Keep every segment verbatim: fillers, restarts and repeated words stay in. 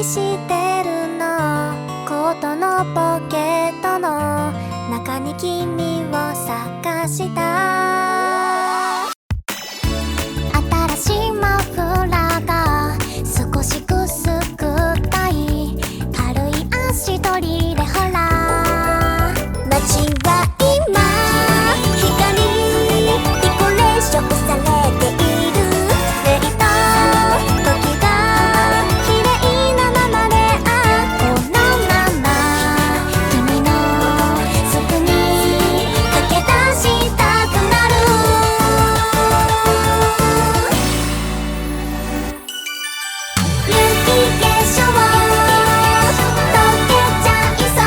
してるの？コートのポケットの中に君を探した。新しいマフラーが少しくすぐったい軽い足取りでほら街は今光デコレーションされている。レイと時が綺麗なままであこのまま君のそこに駆け出したくなる。雪化粧溶けちゃいそう。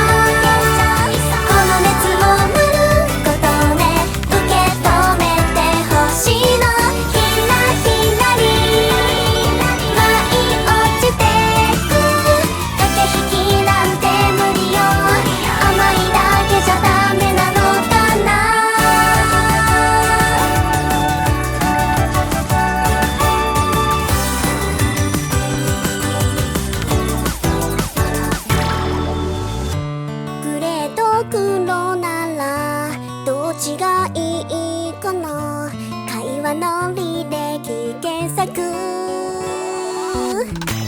この熱を塗ることで受け止めてほしいの。ひらひらり舞い落ちてく駆け引きなんて無理よ。甘いだけじゃダメなのかな。グレーと黒ならどっちがいいかな。会話の履歴検索